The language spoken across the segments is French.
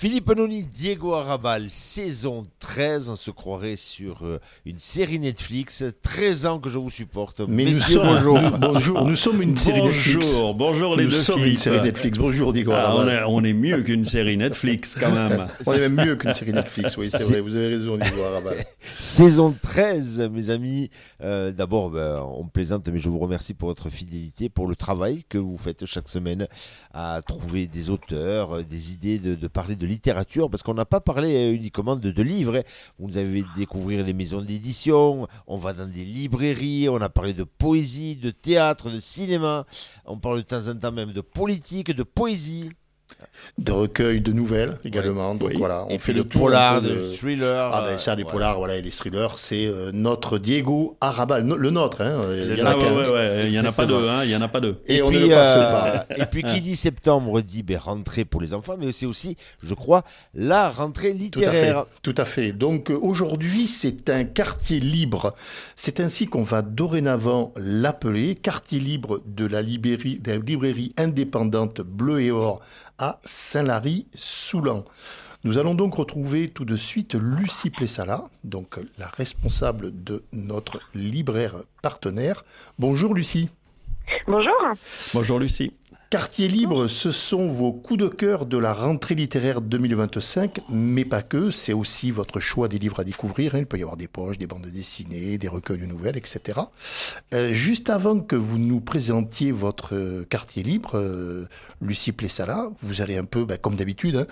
Philippe Noni, Diego Arrabal, saison 13. On se croirait sur une série Netflix. 13 ans que je vous supporte. Mais Messieurs, bonjour. Nous sommes une série Netflix. Bonjour les deux Philippe. Une série Netflix. Bonjour Diego Arrabal. On est mieux qu'une série Netflix quand même. On est même mieux qu'une série Netflix, oui, c'est vrai. Vous avez raison Diego Arrabal. Saison 13, mes amis. D'abord, on plaisante, mais je vous remercie pour votre fidélité, pour le travail que vous faites chaque semaine à trouver des auteurs, des idées de parler de littérature, parce qu'on n'a pas parlé uniquement de livres. Vous nous avez découvrir les maisons d'édition, on va dans des librairies, on a parlé de poésie, de théâtre, de cinéma, on parle de temps en temps même de politique, de poésie. De recueils de nouvelles également. Ouais. Donc oui. voilà, on et fait de le tour polar, de thriller. Ah ben ça, les polars, voilà, et les thrillers, c'est notre Diego Arrabal, le nôtre. Hein. Il y en a qu'un. Il y en a pas deux. Il y en a pas deux. Et puis, on ne le passe pas. Et puis qui dit septembre dit rentrée pour les enfants, mais c'est aussi, je crois, la rentrée littéraire. Tout à fait. Donc aujourd'hui, c'est un quartier libre. C'est ainsi qu'on va dorénavant l'appeler, quartier libre de la librairie indépendante Bleu et Or à Saint-Lary-Soulan. Nous allons donc retrouver tout de suite Lucie Plessala, donc la responsable de notre libraire partenaire. Bonjour Lucie. Bonjour. Bonjour Lucie. Quartier libre, ce sont vos coups de cœur de la rentrée littéraire 2025, mais pas que, c'est aussi votre choix des livres à découvrir. Il peut y avoir des poches, des bandes dessinées, des recueils de nouvelles, etc. Juste avant que vous nous présentiez votre quartier libre, Lucie Plessala, vous allez un peu, comme d'habitude,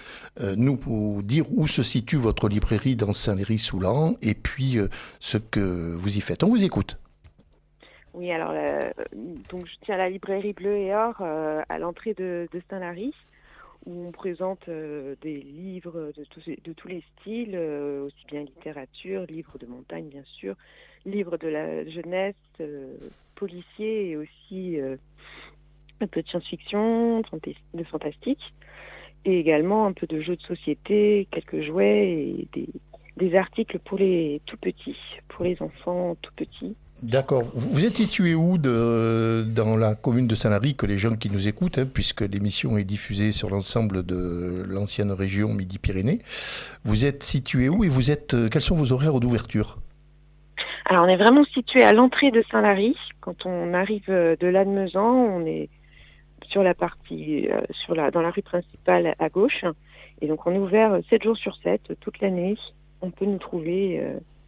nous dire où se situe votre librairie dans Saint-Lary-Soulan et puis ce que vous y faites. On vous écoute. Oui, alors donc je tiens à la librairie Bleu et Or à l'entrée de Saint-Lary, où on présente des livres de tous les styles, aussi bien littérature, livres de montagne bien sûr, livres de la jeunesse, policiers et aussi un peu de science-fiction, de fantastique, et également un peu de jeux de société, quelques jouets et des articles pour les tout petits, pour les enfants tout petits. D'accord. Vous êtes situé où dans la commune de Saint-Lary, que les gens qui nous écoutent, puisque l'émission est diffusée sur l'ensemble de l'ancienne région Midi-Pyrénées. Vous êtes situé où et quels sont vos horaires d'ouverture ? Alors on est vraiment situé à l'entrée de Saint-Lary. Quand on arrive de Lannemezan, on est sur la partie, dans la rue principale à gauche. Et donc on est ouvert 7 jours sur 7, toute l'année. On peut nous trouver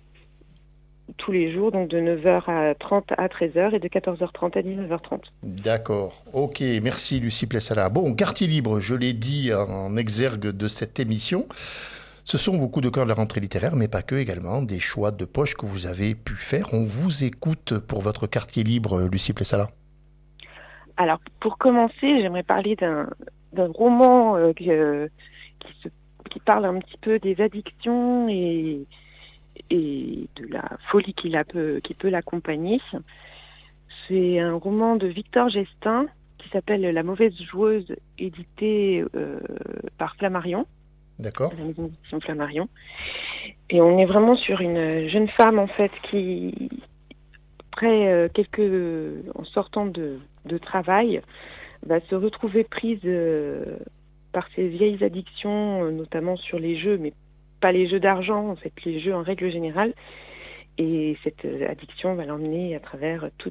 tous les jours, donc de 9h30 à 13h et de 14h30 à 19h30. D'accord. Ok, merci Lucie Plessala. Bon, quartier libre, je l'ai dit en exergue de cette émission. Ce sont vos coups de cœur de la rentrée littéraire, mais pas que, également des choix de poche que vous avez pu faire. On vous écoute pour votre quartier libre, Lucie Plessala. Alors, pour commencer, j'aimerais parler d'un roman qui parle un petit peu des addictions et de la folie qui peut l'accompagner. C'est un roman de Victor Gestin qui s'appelle La mauvaise joueuse, édité par Flammarion. D'accord. La maison d'édition Flammarion. Et on est vraiment sur une jeune femme en fait qui, après en sortant de travail, va se retrouver prise par ses vieilles addictions, notamment sur les jeux, mais pas les jeux d'argent, en fait, les jeux en règle générale. Et cette addiction va l'emmener à travers tout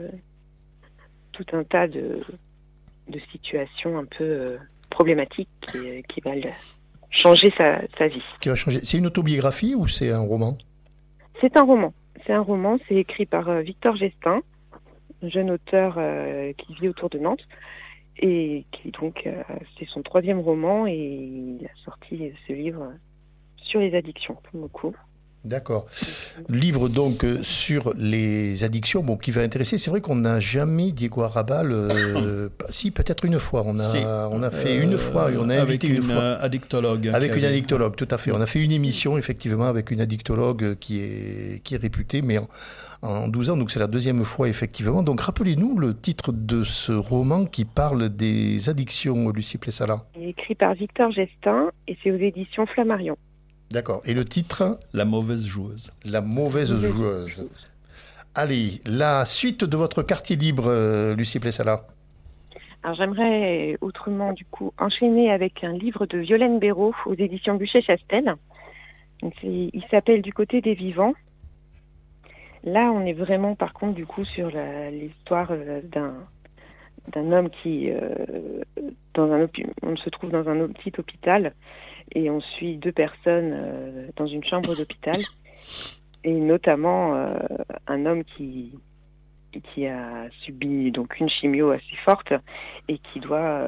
un tas de situations un peu problématiques qui va changer sa vie. Qui va changer. C'est une autobiographie ou c'est un roman ? C'est un roman. C'est écrit par Victor Gestin, un jeune auteur qui vit autour de Nantes. Et qui donc, c'est son 3e roman et il a sorti ce livre sur les addictions, pour le coup. D'accord. Livre donc sur les addictions, qui va intéresser. C'est vrai qu'on n'a jamais, Diego Arrabal, si peut-être une fois, on a fait une fois, on a invité une fois. Addictologue. Avec une addictologue, tout à fait. On a fait une émission effectivement avec une addictologue qui est réputée, mais en 12 ans, donc c'est la 2e fois effectivement. Donc rappelez-nous le titre de ce roman qui parle des addictions, Lucie Plessala. Il est écrit par Victor Gestin et c'est aux éditions Flammarion. D'accord. Et le titre ? La mauvaise joueuse. La mauvaise joueuse. Allez, la suite de votre quartier libre, Lucie Plessala. Alors j'aimerais autrement du coup enchaîner avec un livre de Violaine Béraud aux éditions Buchet-Chastel. Donc, il s'appelle Du côté des vivants. Là, on est vraiment par contre du coup sur l'histoire d'un homme qui on se trouve dans un petit hôpital et on suit 2 personnes dans une chambre d'hôpital et notamment un homme qui a subi donc une chimio assez forte et qui doit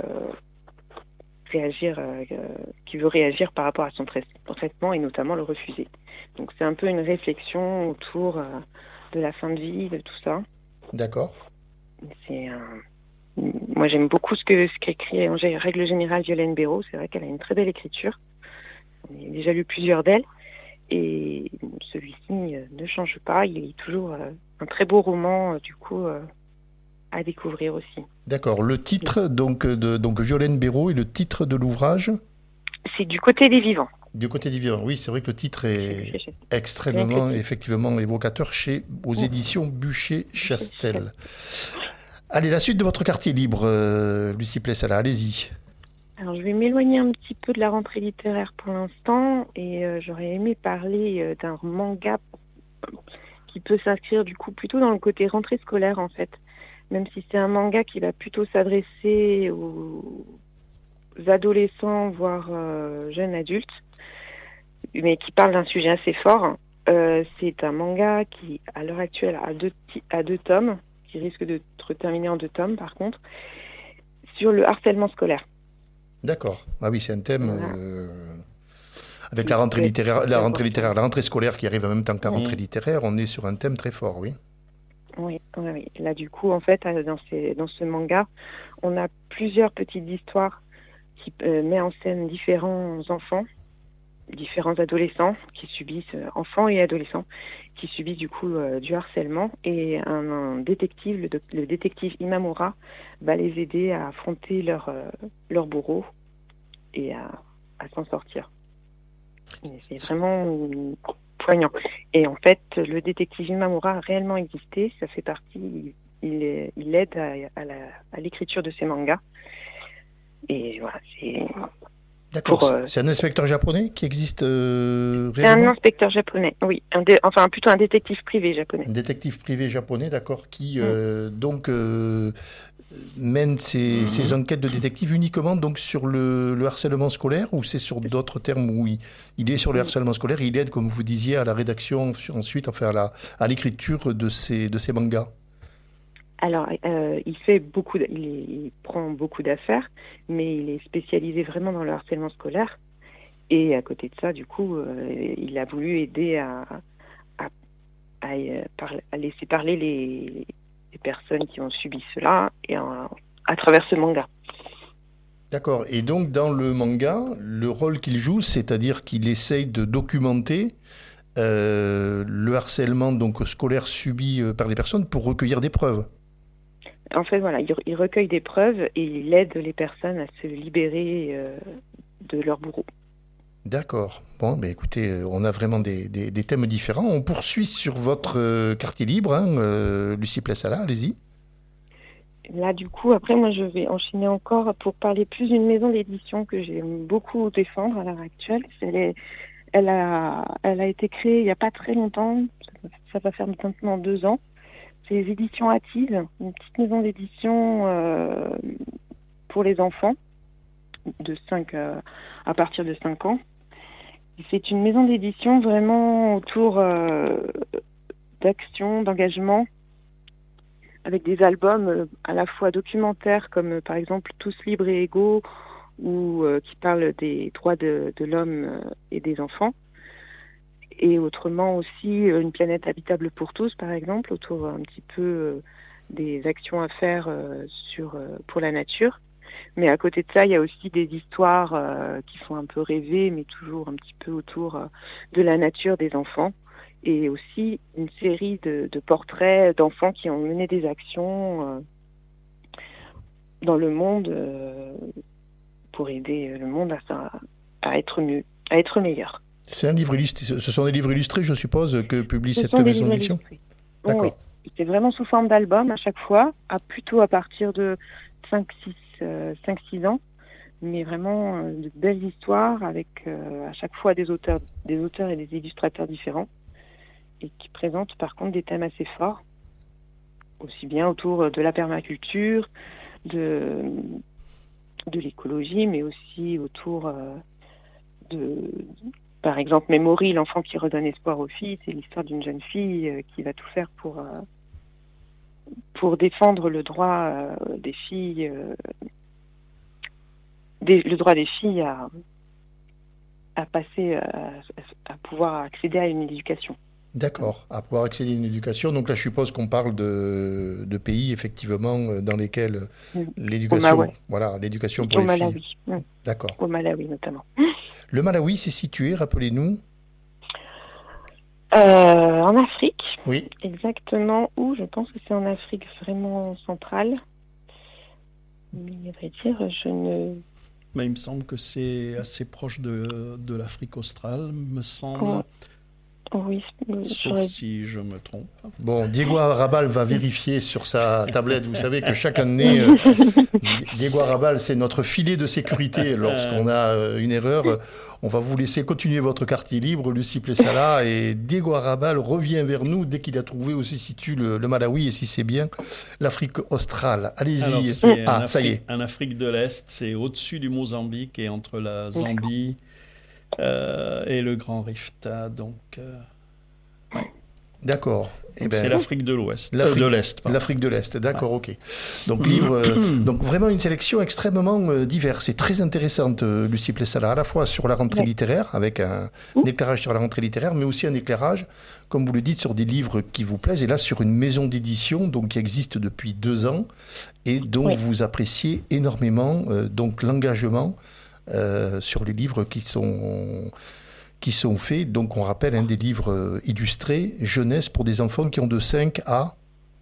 qui veut réagir par rapport à son traitement et notamment le refuser. Donc c'est un peu une réflexion autour de la fin de vie, de tout ça. D'accord. Moi j'aime beaucoup ce qu'écrit en règle générale Violaine Béraud. C'est vrai qu'elle a une très belle écriture. J'ai déjà lu plusieurs d'elles et celui-ci ne change pas. Il est toujours un très beau roman du coup à découvrir aussi. D'accord. Le titre donc Violaine Béraud et le titre de l'ouvrage? C'est Du côté des vivants. Du côté des vivants. Oui, c'est vrai que le titre est extrêmement effectivement évocateur aux éditions Buchet-Chastel. Allez, la suite de votre quartier libre, Lucie Plessala, allez-y. Alors, je vais m'éloigner un petit peu de la rentrée littéraire pour l'instant et j'aurais aimé parler d'un manga qui peut s'inscrire du coup plutôt dans le côté rentrée scolaire en fait. Même si c'est un manga qui va plutôt s'adresser aux adolescents, voire jeunes adultes, mais qui parle d'un sujet assez fort. C'est un manga qui, à l'heure actuelle, a deux tomes, qui risque d'être terminé en 2 tomes par contre, sur le harcèlement scolaire. D'accord. Ah oui, c'est un thème avec la rentrée littéraire, la rentrée scolaire qui arrive en même temps que la rentrée littéraire. On est sur un thème très fort, oui. Oui. Là, du coup, en fait, dans ce manga, on a plusieurs petites histoires qui met en scène différents enfants, différents adolescents qui subissent, enfants et adolescents, qui subissent du coup du harcèlement. Et un détective, le détective Imamura, va les aider à affronter leur bourreau et à s'en sortir. Et c'est vraiment poignant. Et en fait, le détective Imamura a réellement existé. Ça fait partie, il aide à l'écriture de ces mangas. Et voilà, c'est... D'accord, c'est un inspecteur japonais qui existe réellement? C'est un inspecteur japonais, oui. Plutôt un détective privé japonais. Un détective privé japonais, d'accord, qui mène ses enquêtes de détective uniquement donc sur le harcèlement scolaire, ou c'est sur d'autres termes où il est sur le harcèlement scolaire, il aide, comme vous disiez, à la rédaction ensuite, enfin à l'écriture de ces mangas? Alors, il prend beaucoup d'affaires, mais il est spécialisé vraiment dans le harcèlement scolaire. Et à côté de ça, du coup, il a voulu aider à laisser parler les personnes qui ont subi cela et à travers ce manga. D'accord. Et donc, dans le manga, le rôle qu'il joue, c'est-à-dire qu'il essaye de documenter le harcèlement donc scolaire subi par les personnes pour recueillir des preuves. En fait, voilà, il recueille des preuves et il aide les personnes à se libérer de leur bourreau. D'accord. Bon, ben écoutez, on a vraiment des thèmes différents. On poursuit sur votre quartier libre, Lucie Plessala, allez-y. Là, du coup, après, moi, je vais enchaîner encore pour parler plus d'une maison d'édition que j'aime beaucoup défendre à l'heure actuelle. Elle a été créée il n'y a pas très longtemps. Ça va faire maintenant 2 ans. C'est les éditions Attise, une petite maison d'édition pour les enfants à partir de 5 ans. C'est une maison d'édition vraiment autour d'action, d'engagement, avec des albums à la fois documentaires comme par exemple Tous libres et égaux, ou qui parlent des droits de l'homme et des enfants. Et autrement aussi une planète habitable pour tous, par exemple, autour un petit peu des actions à faire pour la nature. Mais à côté de ça, il y a aussi des histoires qui font un peu rêver, mais toujours un petit peu autour de la nature des enfants. Et aussi une série de portraits d'enfants qui ont mené des actions dans le monde pour aider le monde à être mieux, à être meilleur. C'est un livre illustré. Ce sont des livres illustrés, je suppose, que publie cette maison d'édition. D'accord. Oui. C'est vraiment sous forme d'album à chaque fois, plutôt à partir de 5, 6, 5-6 ans, mais vraiment de belles histoires avec à chaque fois des auteurs et des illustrateurs différents et qui présentent par contre des thèmes assez forts, aussi bien autour de la permaculture, de l'écologie, mais aussi autour par exemple, Memory, l'enfant qui redonne espoir aux filles, c'est l'histoire d'une jeune fille qui va tout faire pour défendre le droit des filles, le droit des filles à passer, à pouvoir accéder à une éducation. D'accord, à pouvoir accéder à une éducation. Donc là, je suppose qu'on parle de pays, effectivement, dans lesquels l'éducation, l'éducation pour au les Malawi. filles. D'accord. Au Malawi, notamment. Le Malawi, c'est situé, rappelez-nous. En Afrique. Oui. Exactement où? Je pense que c'est en Afrique vraiment centrale. Mais à vrai dire, je ne... Mais il me semble que c'est assez proche de l'Afrique australe, me semble. Oh. Oui, Sauf si je me trompe. Bon, Diego Arrabal va vérifier sur sa tablette. Vous savez que chaque année, Diego Arrabal, c'est notre filet de sécurité. Lorsqu'on a une erreur, on va vous laisser continuer votre quartier libre, Lucie Plessala, et Diego Arrabal revient vers nous dès qu'il a trouvé où se situe le Malawi, et si c'est bien, l'Afrique australe. Allez-y. Ça y est. En Afrique de l'Est, c'est au-dessus du Mozambique et entre la Zambie et le Grand Rift. Donc, ouais. D'accord. C'est l'Afrique de l'Ouest, de l'Est. L'Afrique de l'Est, d'accord, ok. Donc donc vraiment une sélection extrêmement diverse et très intéressante, Lucie Plessala, à la fois sur la rentrée littéraire, avec un éclairage sur la rentrée littéraire, mais aussi un éclairage, comme vous le dites, sur des livres qui vous plaisent, et là sur une maison d'édition donc qui existe depuis 2 ans et dont vous appréciez énormément donc l'engagement sur les livres qui sont faits. Donc on rappelle des livres illustrés, jeunesse, pour des enfants qui ont de 5 à...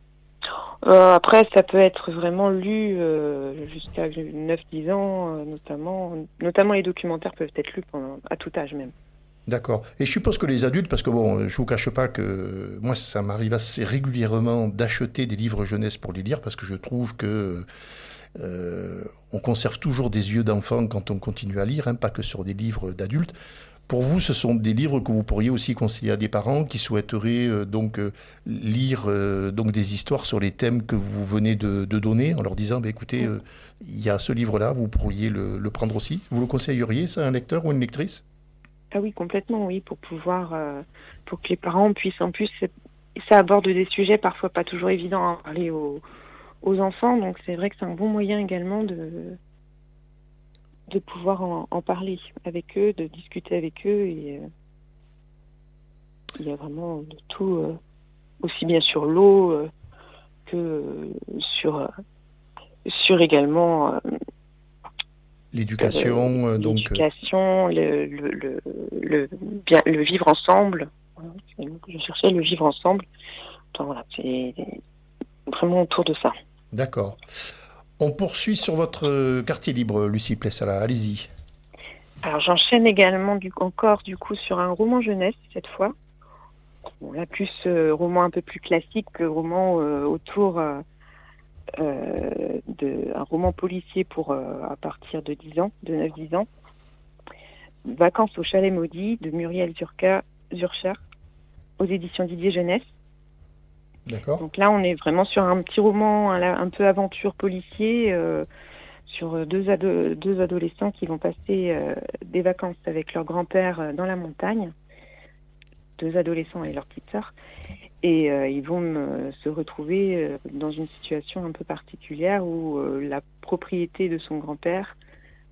Après, ça peut être vraiment lu jusqu'à 9-10 ans, notamment les documentaires peuvent être lus à tout âge même. D'accord. Et je suppose que les adultes, parce que bon, je vous cache pas que moi, ça m'arrive assez régulièrement d'acheter des livres jeunesse pour les lire, parce que je trouve que on conserve toujours des yeux d'enfant quand on continue à lire, pas que sur des livres d'adultes. Pour vous, ce sont des livres que vous pourriez aussi conseiller à des parents qui souhaiteraient lire des histoires sur les thèmes que vous venez de donner, en leur disant écoutez, il y a ce livre-là, vous pourriez le prendre aussi. Vous le conseilleriez, ça, à un lecteur ou une lectrice? Ah oui, complètement, oui, pour que les parents puissent, en plus, ça aborde des sujets parfois pas toujours évidents à parler aux enfants, donc c'est vrai que c'est un bon moyen également de pouvoir en parler avec eux, de discuter avec eux, et il y a vraiment de tout, aussi bien sur l'eau que sur également l'éducation, l'éducation, le vivre ensemble. Je cherchais le vivre ensemble. Donc voilà, c'est vraiment autour de ça. D'accord. On poursuit sur votre quartier libre, Lucie Plessala. Allez-y. Alors j'enchaîne également encore sur un roman jeunesse cette fois. Bon, là plus roman un peu plus classique que roman autour d'un roman policier pour à partir de 10 ans, de 9-10 ans. Vacances au chalet maudit de Muriel Zurcher aux éditions Didier Jeunesse. D'accord. Donc là, on est vraiment sur un petit roman un peu aventure policier sur deux adolescents qui vont passer des vacances avec leur grand-père dans la montagne. 2 adolescents et leur petite sœur. Et ils vont se retrouver dans une situation un peu particulière où la propriété de son grand-père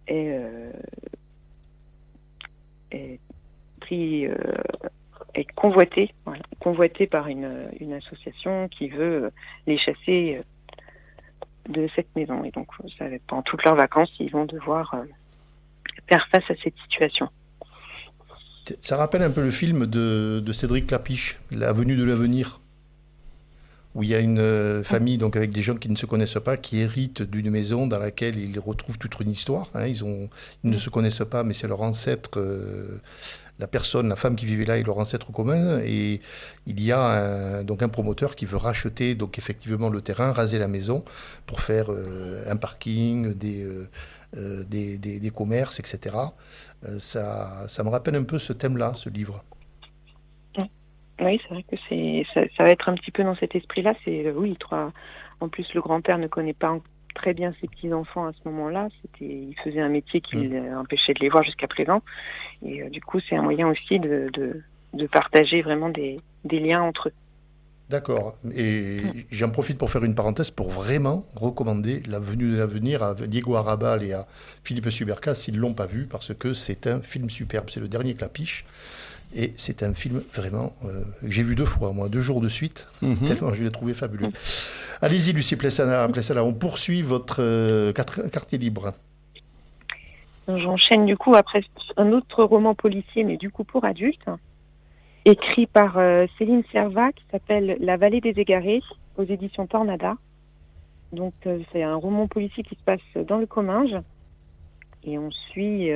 est convoitée par une association qui veut les chasser de cette maison. Et donc, pendant toutes leurs vacances, ils vont devoir faire face à cette situation. Ça rappelle un peu le film de Cédric Clapiche, La venue de l'avenir. où il y a une famille donc avec des gens qui ne se connaissent pas, qui héritent d'une maison dans laquelle ils retrouvent toute une histoire. Hein. Ils ne se connaissent pas, mais c'est leur ancêtre, la femme qui vivait là est leur ancêtre commun. Et il y a donc un promoteur qui veut racheter donc effectivement le terrain, raser la maison pour faire un parking, des commerces, etc. Ça me rappelle un peu ce thème-là, ce livre. Oui, c'est vrai que ça va être un petit peu dans cet esprit-là. En plus, le grand-père ne connaît pas très bien ses petits-enfants à ce moment-là. Il faisait un métier qui l'empêchait de les voir jusqu'à présent. Et du coup, c'est un moyen aussi de partager vraiment des liens entre eux. D'accord. Et j'en profite pour faire une parenthèse pour vraiment recommander La Venue de l'Avenir à Diego Arrabal et à Philippe Subercas s'ils ne l'ont pas vu, parce que c'est un film superbe. C'est le dernier Clapiche. Et c'est un film vraiment que j'ai vu 2 fois, moi, 2 jours de suite, tellement je l'ai trouvé fabuleux. Allez-y, Lucie Plessala, on poursuit votre quartier libre. J'enchaîne du coup après un autre roman policier, mais du coup pour adultes, écrit par Céline Servat, qui s'appelle La Vallée des Égarés, aux éditions Tornada. Donc c'est un roman policier qui se passe dans le Comminges, et on suit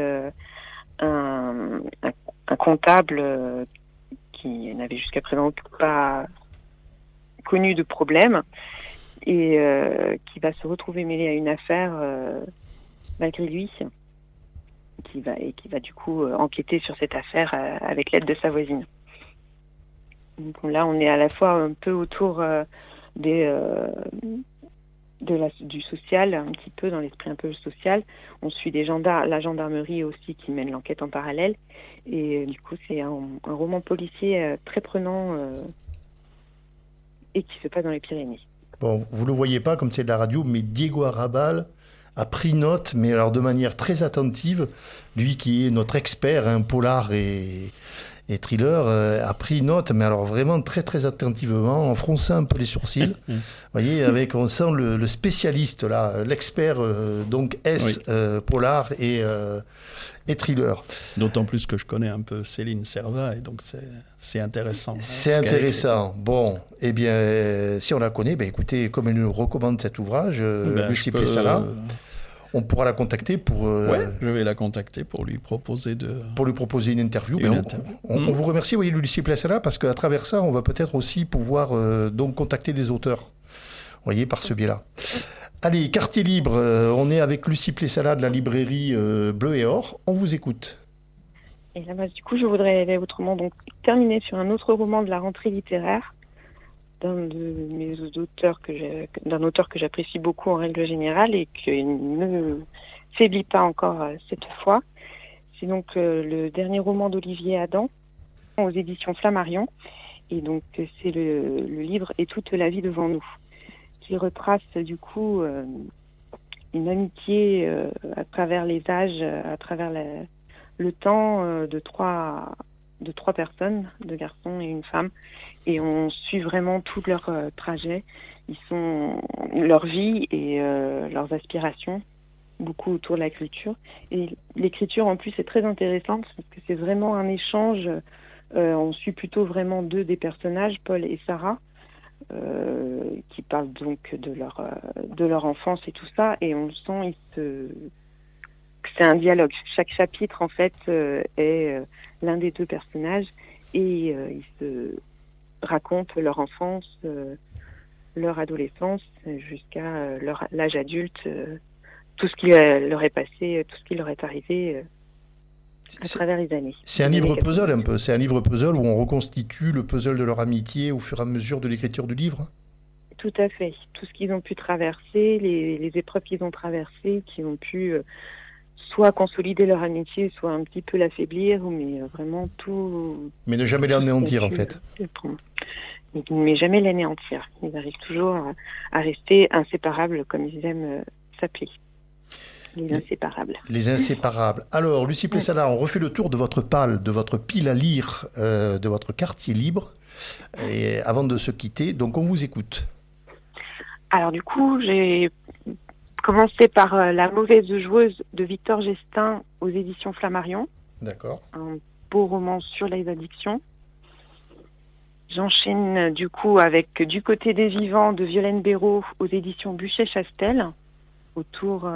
un comptable qui n'avait jusqu'à présent pas connu de problème et qui va se retrouver mêlé à une affaire malgré lui, qui va du coup enquêter sur cette affaire avec l'aide de sa voisine. Donc là, on est à la fois un peu autour du social, un petit peu dans l'esprit un peu social. On suit la gendarmerie aussi qui mène l'enquête en parallèle. Et du coup, c'est un roman policier très prenant et qui se passe dans les Pyrénées. Bon, vous ne le voyez pas comme c'est de la radio, mais Diego Arrabal a pris note, mais alors de manière très attentive. Lui qui est notre expert, polar et thriller, a pris note, mais alors vraiment très très attentivement, en fronçant un peu les sourcils. Vous voyez, on sent le spécialiste là, l'expert donc polar et thriller. D'autant plus que je connais un peu Céline Servat, et donc c'est intéressant. C'est intéressant. Bon, eh bien, si on la connaît, écoutez, comme elle nous recommande cet ouvrage, Lucie Plessala, on pourra la contacter pour... je vais la contacter pour lui proposer une interview. On vous remercie, Lucie Plessala, parce qu'à travers ça, on va peut-être aussi pouvoir donc contacter des auteurs. Vous voyez, par ce biais-là. Allez, quartier libre, on est avec Lucie Plessala de la librairie Bleu et Or. On vous écoute. Et là, du coup, je voudrais autrement donc terminer sur un autre roman de la rentrée littéraire d'un auteur que j'apprécie beaucoup en règle générale et qui ne faiblit pas encore cette fois. C'est donc le dernier roman d'Olivier Adam aux éditions Flammarion. Et donc c'est le livre « Et toute la vie devant nous », qui retrace du coup une amitié à travers les âges, à travers le temps de trois personnes, 2 garçons et une femme, et on suit vraiment tout leur trajet, leur vie et leurs aspirations, beaucoup autour de l'écriture. Et l'écriture en plus est très intéressante parce que c'est vraiment un échange. On suit plutôt vraiment 2 des personnages, Paul et Sarah, qui parlent donc de leur enfance et tout ça, et on sent que c'est un dialogue. Chaque chapitre en fait est l'un des 2 personnages et ils se racontent leur enfance, leur adolescence jusqu'à l'âge adulte, tout ce qui leur est passé, tout ce qui leur est arrivé à travers les années. C'est un livre puzzle un peu, c'est un livre puzzle où on reconstitue le puzzle de leur amitié au fur et à mesure de l'écriture du livre. Tout à fait, tout ce qu'ils ont pu traverser, les épreuves qu'ils ont traversées, qui ont pu soit consolider leur amitié, soit un petit peu l'affaiblir, mais vraiment tout... Mais ne jamais l'anéantir en fait. Mais jamais l'anéantir. Ils arrivent toujours à rester inséparables, comme ils aiment s'appeler. Les inséparables. Les inséparables. Alors, Lucie Plessala, on refait le tour de votre pile à lire, de votre quartier libre, et avant de se quitter, donc on vous écoute. Alors du coup, j'ai commencé par La mauvaise joueuse de Victor Gestin aux éditions Flammarion. D'accord. Un beau roman sur les addictions. J'enchaîne du coup avec Du côté des vivants de Violaine Béraud aux éditions Buchet-Chastel, autour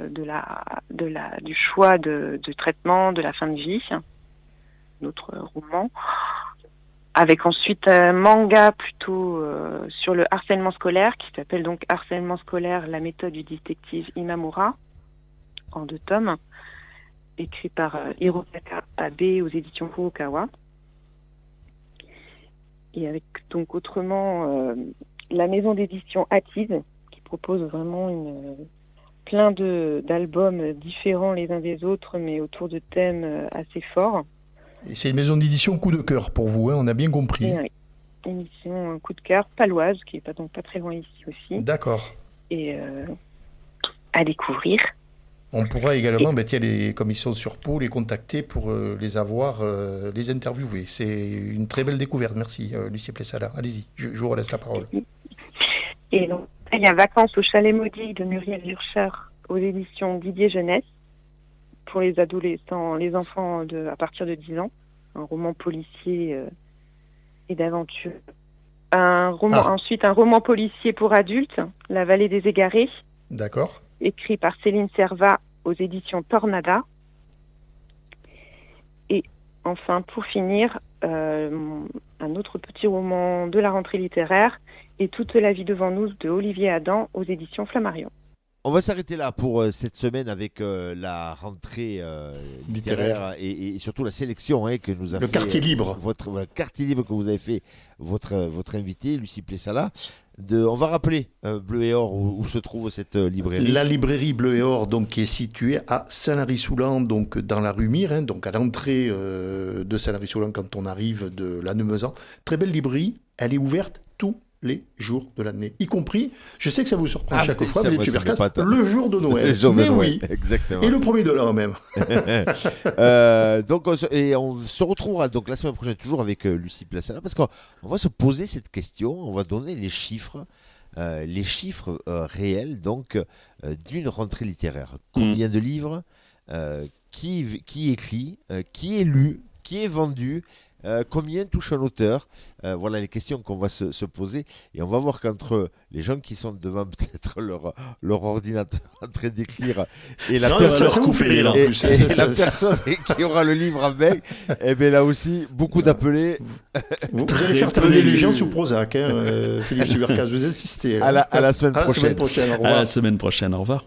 du choix de traitement de la fin de vie, notre roman. Avec ensuite un manga plutôt sur le harcèlement scolaire qui s'appelle donc Harcèlement scolaire, la méthode du détective Imamura, en 2 tomes, écrit par Hirotaka Abe aux éditions Kurokawa. Et avec donc autrement la maison d'édition Attise qui propose vraiment plein d'albums différents les uns des autres mais autour de thèmes assez forts. Et c'est une maison d'édition coup de cœur pour vous, hein, on a bien compris. Oui, édition coup de cœur paloise qui est donc pas très loin ici aussi. D'accord. Et à découvrir. On pourra également, comme ils sont sur Pau, les contacter pour les avoir, les interviewer. C'est une très belle découverte. Merci, Lucie Plessala. Allez-y, je vous relaisse la parole. Et donc, il y a Vacances au chalet maudit de Muriel Lurcher aux éditions Didier Jeunesse pour les adolescents, les enfants à partir de 10 ans. Un roman policier et d'aventure. Ensuite, un roman policier pour adultes, La vallée des égarés. D'accord. Écrit par Céline Servat aux éditions Tornada. Et enfin, pour finir, un autre petit roman de la rentrée littéraire, Et toute la vie devant nous de Olivier Adam aux éditions Flammarion. On va s'arrêter là pour cette semaine avec la rentrée littéraire et surtout la sélection que nous a fait. Le quartier libre. Votre quartier libre que vous avez fait, votre invité, Lucie Plessala. On va rappeler Bleu et Or où se trouve cette librairie. La librairie Bleu et Or donc, qui est située à Saint-Lary-Soulan, donc dans la rue Mire, donc à l'entrée de Saint-Lary-Soulan quand on arrive de Lannemezan. Très belle librairie, elle est ouverte tous les jours de l'année, y compris, je sais que ça vous surprend chaque fois, le jour de Noël. Le jour de Noël, oui, exactement. Et le 1er de l'an même. Donc, on se retrouvera donc la semaine prochaine toujours avec Lucie Plessala parce qu'on va se poser cette question, on va donner les chiffres réels donc d'une rentrée littéraire. Combien de livres, qui écrit, qui est lu, qui est vendu. Combien touche un auteur, voilà les questions qu'on va se poser et on va voir qu'entre les gens qui sont devant peut-être leur ordinateur en train d'écrire et la personne qui aura le livre en main, et bien là aussi beaucoup d'appelés. Vous allez faire travailler les gens sous Prozac, Philippe Subercas, vous insistez. À la semaine prochaine. À la semaine prochaine, au revoir.